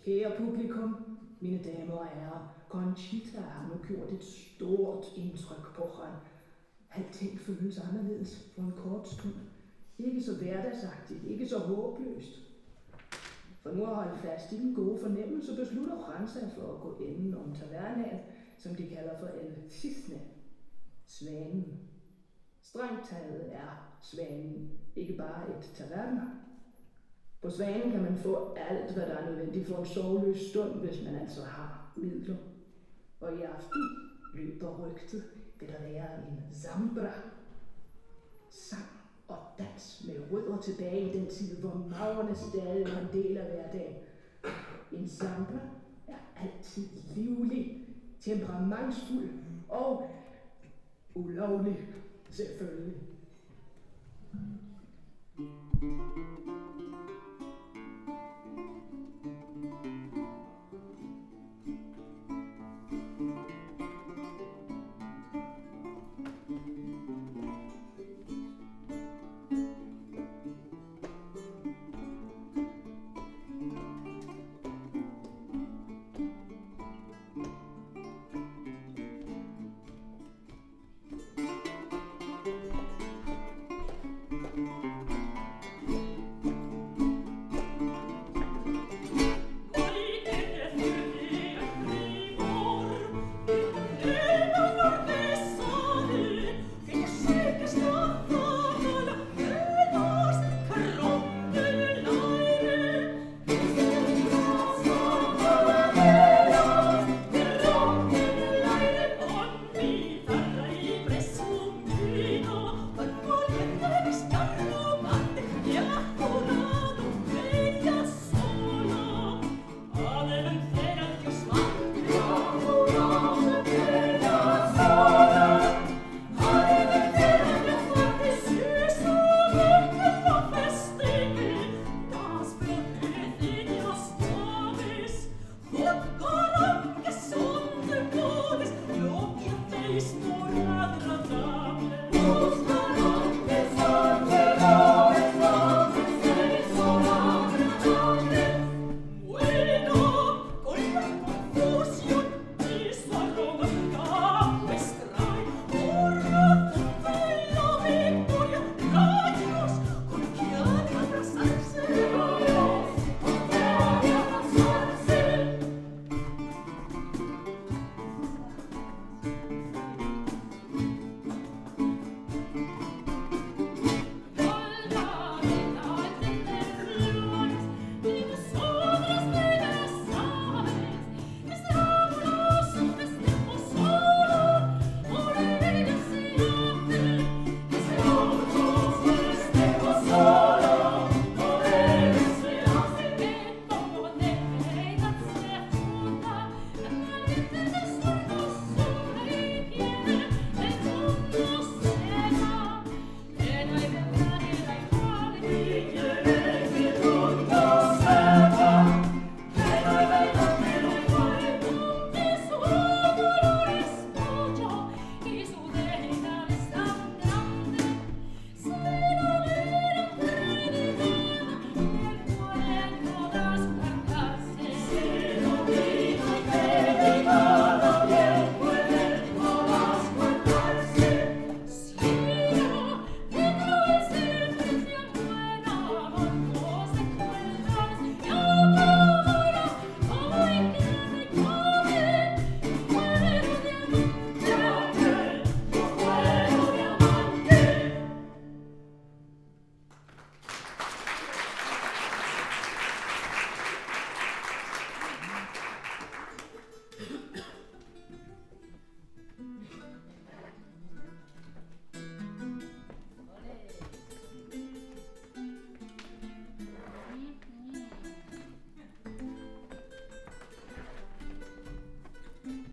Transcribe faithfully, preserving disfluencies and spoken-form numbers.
Kære publikum, mine damer og herrer, Conchita har nu gjort et stort indtryk på ham. Alting føles anderledes for en kort stund. Ikke så hverdagsagtigt, ikke så håbløst. For nu at holde fast i den gode fornemmelse, beslutter Juan sig for at gå enden om tavernaet, som de kalder for El Cisne, Svanen. Strengt taget er Svanen ikke bare et taverner. På Svanen kan man få alt, hvad der er nødvendigt for en sorgløs stund, hvis man altså har midler. Og i aften løber rygtet, vil der være en zambra. Sang og dans med rødder tilbage i den tid, hvor maurerne stadig var en del af hverdagen. En zambra er altid livlig, temperamentsfuld og ulovlig, selvfølgelig.